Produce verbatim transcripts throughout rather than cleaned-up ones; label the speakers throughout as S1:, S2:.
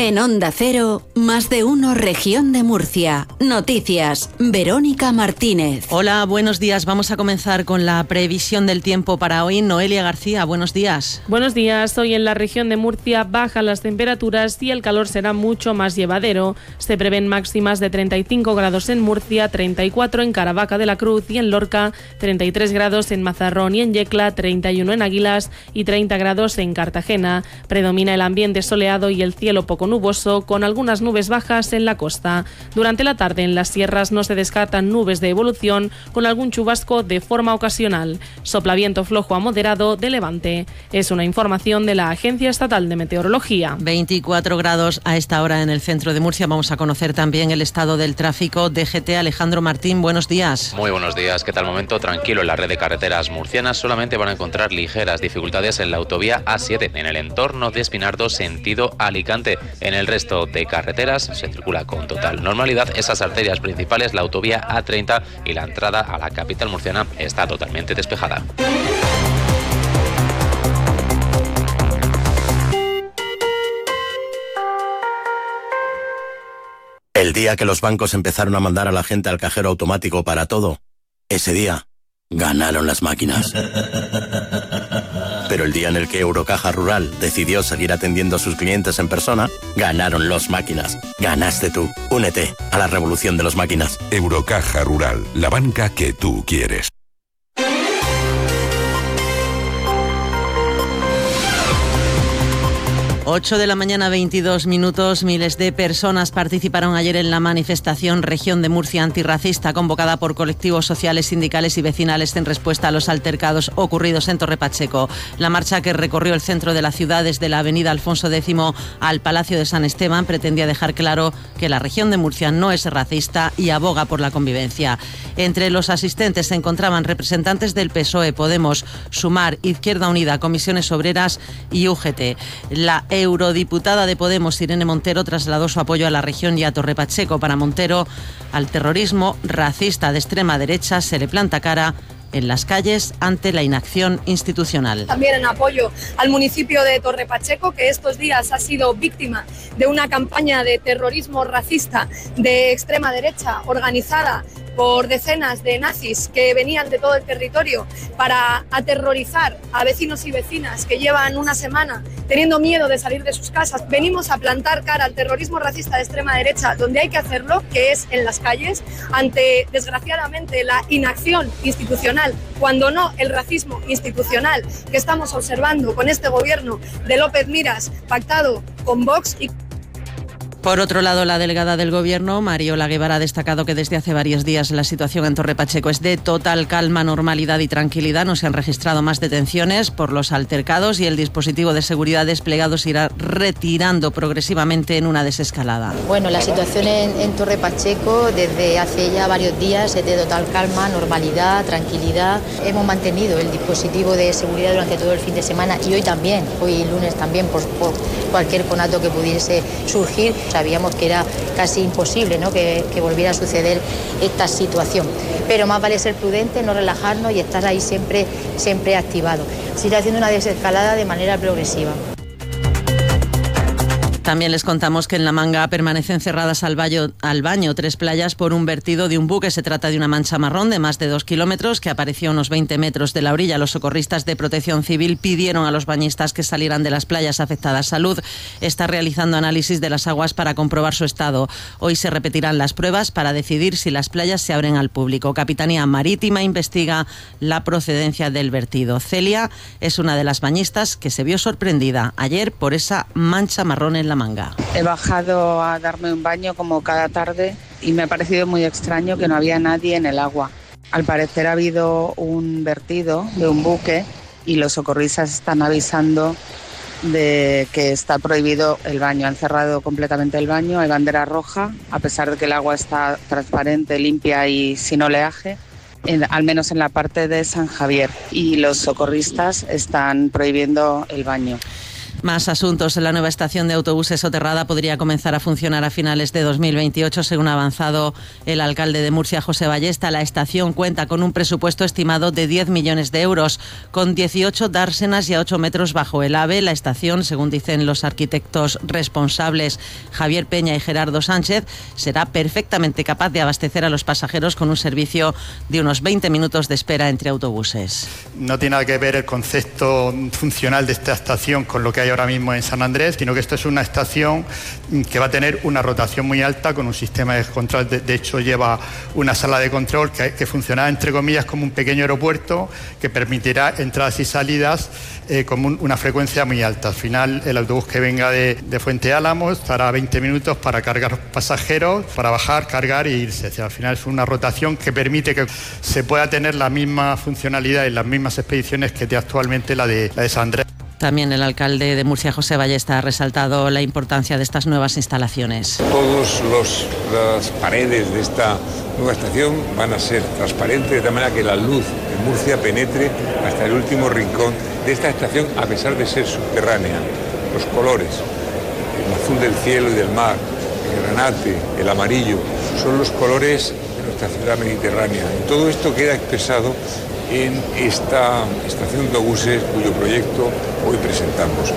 S1: En Onda Cero, Más de Uno Región de Murcia. Noticias, Verónica Martínez.
S2: Hola, buenos días. Vamos a comenzar con la previsión del tiempo para hoy. Noelia García, buenos días.
S3: Buenos días. Hoy en la región de Murcia bajan las temperaturas y el calor será mucho más llevadero. Se prevén máximas de treinta y cinco grados en Murcia, treinta y cuatro en Caravaca de la Cruz y en Lorca, treinta y tres grados en Mazarrón y en Yecla, treinta y uno en Águilas y treinta grados en Cartagena. Predomina el ambiente soleado y el cielo poco nuboso, con algunas nubes bajas en la costa. Durante la tarde en las sierras no se descartan nubes de evolución, con algún chubasco de forma ocasional. Sopla viento flojo a moderado de levante. Es una información de la Agencia Estatal de Meteorología.
S2: veinticuatro grados a esta hora en el centro de Murcia. Vamos a conocer también el estado del tráfico. D G T, Alejandro Martín, buenos días.
S4: Muy buenos días. ¿Qué tal momento? Tranquilo en la red de carreteras murcianas. Solamente van a encontrar ligeras dificultades en la autovía A siete, en el entorno de Espinardo, sentido Alicante. En el resto de carreteras se circula con total normalidad. Esas arterias principales, la autovía A treinta y la entrada a la capital murciana, está totalmente despejada.
S5: El día que los bancos empezaron a mandar a la gente al cajero automático para todo, ese día ganaron las máquinas. Pero el día en el que Eurocaja Rural decidió seguir atendiendo a sus clientes en persona, ganaron los máquinas. Ganaste tú. Únete a la revolución de los máquinas.
S6: Eurocaja Rural, la banca que tú quieres.
S2: ocho de la mañana, veintidós minutos. Miles de personas participaron ayer en la manifestación Región de Murcia antirracista, convocada por colectivos sociales, sindicales y vecinales en respuesta a los altercados ocurridos en Torre Pacheco. La marcha, que recorrió el centro de la ciudad desde la avenida Alfonso X al Palacio de San Esteban, pretendía dejar claro que la Región de Murcia no es racista y aboga por la convivencia. Entre los asistentes se encontraban representantes del P S O E, Podemos, Sumar, Izquierda Unida, Comisiones Obreras y U G T. La eurodiputada de Podemos, Irene Montero, trasladó su apoyo a la región y a Torre Pacheco. Para Montero, al terrorismo racista de extrema derecha se le planta cara en las calles ante la inacción institucional.
S7: También en apoyo al municipio de Torre Pacheco, que estos días ha sido víctima de una campaña de terrorismo racista de extrema derecha organizada por decenas de nazis que venían de todo el territorio para aterrorizar a vecinos y vecinas que llevan una semana teniendo miedo de salir de sus casas. Venimos a plantar cara al terrorismo racista de extrema derecha donde hay que hacerlo, que es en las calles, ante, desgraciadamente, la inacción institucional, cuando no el racismo institucional que estamos observando con este gobierno de López Miras, pactado con Vox y...
S2: Por otro lado, la delegada del Gobierno, Mariola Guevara, ha destacado que desde hace varios días la situación en Torre Pacheco es de total calma, normalidad y tranquilidad. No se han registrado más detenciones por los altercados y el dispositivo de seguridad desplegado se irá retirando progresivamente en una desescalada.
S8: Bueno, la situación en, en Torre Pacheco desde hace ya varios días es de total calma, normalidad, tranquilidad. Hemos mantenido el dispositivo de seguridad durante todo el fin de semana y hoy también, hoy lunes también, por, por cualquier conato que pudiese surgir. Sabíamos que era casi imposible, ¿no?, que, que volviera a suceder esta situación. Pero más vale ser prudente, no relajarnos y estar ahí siempre, siempre activado. Se irá haciendo una desescalada de manera progresiva.
S2: También les contamos que en La Manga permanecen cerradas al baño, al baño tres playas por un vertido de un buque. Se trata de una mancha marrón de más de dos kilómetros que apareció a unos veinte metros de la orilla. Los socorristas de Protección Civil pidieron a los bañistas que salieran de las playas afectadas. Salud está realizando análisis de las aguas para comprobar su estado. Hoy se repetirán las pruebas para decidir si las playas se abren al público. Capitanía Marítima investiga la procedencia del vertido. Celia es una de las bañistas que se vio sorprendida ayer por esa mancha marrón en la manga.
S9: He bajado a darme un baño como cada tarde y me ha parecido muy extraño que no había nadie en el agua. Al parecer ha habido un vertido de un buque y los socorristas están avisando de que está prohibido el baño. Han cerrado completamente el baño, hay bandera roja, a pesar de que el agua está transparente, limpia y sin oleaje. En, al menos en la parte de San Javier, y los socorristas están prohibiendo el baño.
S2: Más asuntos. La nueva estación de autobuses soterrada podría comenzar a funcionar a finales de dos mil veintiocho, según ha avanzado el alcalde de Murcia, José Ballesta. La estación cuenta con un presupuesto estimado de diez millones de euros, con dieciocho dársenas y a ocho metros bajo el AVE. La estación, según dicen los arquitectos responsables Javier Peña y Gerardo Sánchez, será perfectamente capaz de abastecer a los pasajeros con un servicio de unos veinte minutos de espera entre autobuses.
S10: No tiene nada que ver el concepto funcional de esta estación con lo que hay ahora mismo en San Andrés, sino que esto es una estación que va a tener una rotación muy alta con un sistema de control. De, de hecho, lleva una sala de control que, que funcionará, entre comillas, como un pequeño aeropuerto que permitirá entradas y salidas eh, con un, una frecuencia muy alta. Al final, el autobús que venga de, de Fuente Álamo estará veinte minutos para cargar pasajeros, para bajar, cargar e irse. O sea, al final es una rotación que permite que se pueda tener la misma funcionalidad y las mismas expediciones que tiene actualmente la de, la de San Andrés.
S2: También el alcalde de Murcia, José Ballesta, ha resaltado la importancia de estas nuevas instalaciones.
S11: Todas las paredes de esta nueva estación van a ser transparentes, de tal manera que la luz de Murcia penetre hasta el último rincón de esta estación, a pesar de ser subterránea. Los colores, el azul del cielo y del mar, el granate, el amarillo, son los colores de nuestra ciudad mediterránea. Y todo esto queda expresado en esta estación de autobuses cuyo proyecto hoy presentamos.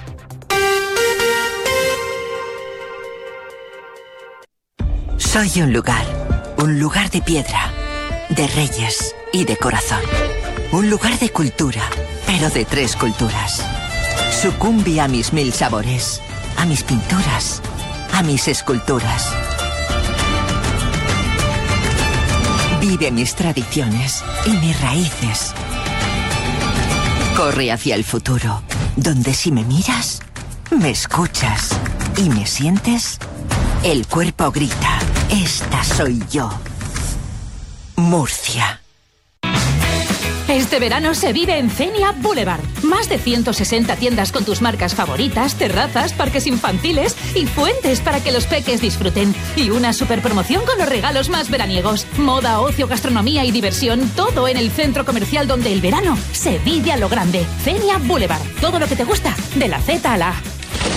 S12: Soy un lugar, un lugar de piedra, de reyes y de corazón. Un lugar de cultura, pero de tres culturas. Sucumbe a mis mil sabores, a mis pinturas, a mis esculturas. Vive mis tradiciones y mis raíces. Corre hacia el futuro, donde si me miras, me escuchas y me sientes, el cuerpo grita, esta soy yo. Murcia.
S13: Este verano se vive en Fenia Boulevard. Más de ciento sesenta tiendas con tus marcas favoritas, terrazas, parques infantiles y fuentes para que los peques disfruten. Y una super promoción con los regalos más veraniegos. Moda, ocio, gastronomía y diversión. Todo en el centro comercial donde el verano se vive a lo grande. Fenia Boulevard. Todo lo que te gusta, de la Z a la A.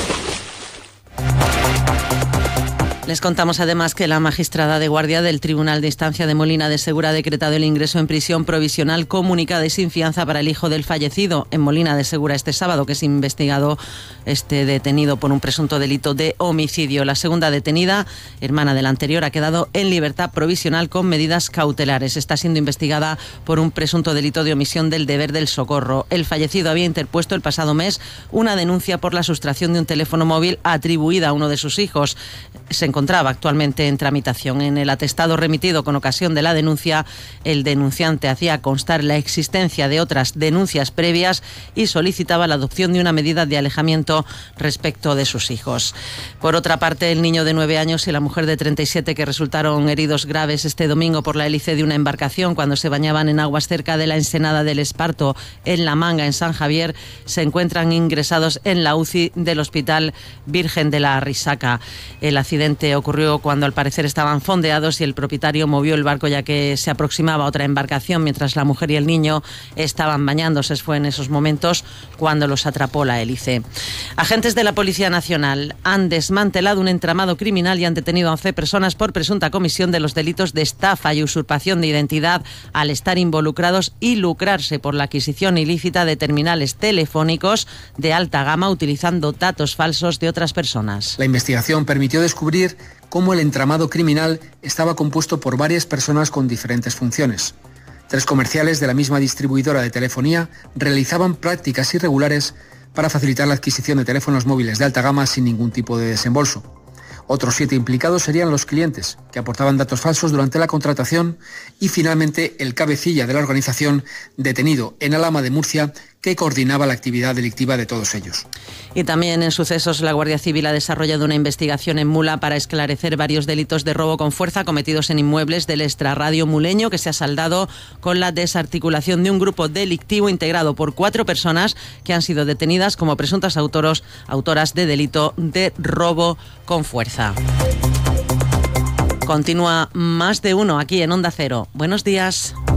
S2: Les contamos además que la magistrada de guardia del Tribunal de Instancia de Molina de Segura ha decretado el ingreso en prisión provisional comunicada y sin fianza para el hijo del fallecido en Molina de Segura este sábado, que es investigado, este detenido por un presunto delito de homicidio. La segunda detenida, hermana del anterior, ha quedado en libertad provisional con medidas cautelares. Está siendo investigada por un presunto delito de omisión del deber del socorro. El fallecido había interpuesto el pasado mes una denuncia por la sustracción de un teléfono móvil atribuida a uno de sus hijos. Se encontraba actualmente en tramitación. En el atestado remitido con ocasión de la denuncia, el denunciante hacía constar la existencia de otras denuncias previas y solicitaba la adopción de una medida de alejamiento respecto de sus hijos. Por otra parte, el niño de nueve años y la mujer de treinta y siete que resultaron heridos graves este domingo por la hélice de una embarcación cuando se bañaban en aguas cerca de la ensenada del Esparto, en La Manga, en San Javier, se encuentran ingresados en la U C I del Hospital Virgen de la Risaca. El accidente ocurrió cuando al parecer estaban fondeados y el propietario movió el barco ya que se aproximaba otra embarcación mientras la mujer y el niño estaban bañándose. Fue en esos momentos cuando los atrapó la hélice. Agentes de la Policía Nacional han desmantelado un entramado criminal y han detenido a once personas por presunta comisión de los delitos de estafa y usurpación de identidad al estar involucrados y lucrarse por la adquisición ilícita de terminales telefónicos de alta gama utilizando datos falsos de otras personas.
S14: La investigación permitió descubrir cómo el entramado criminal estaba compuesto por varias personas con diferentes funciones. Tres comerciales de la misma distribuidora de telefonía realizaban prácticas irregulares para facilitar la adquisición de teléfonos móviles de alta gama sin ningún tipo de desembolso. Otros siete implicados serían los clientes, que aportaban datos falsos durante la contratación, y finalmente el cabecilla de la organización detenido en Alhama de Murcia, que coordinaba la actividad delictiva de todos ellos.
S2: Y también en sucesos, la Guardia Civil ha desarrollado una investigación en Mula para esclarecer varios delitos de robo con fuerza cometidos en inmuebles del extrarradio muleño, que se ha saldado con la desarticulación de un grupo delictivo integrado por cuatro personas que han sido detenidas como presuntas autoros, autoras de delito de robo con fuerza. Continúa Más de Uno aquí en Onda Cero. Buenos días.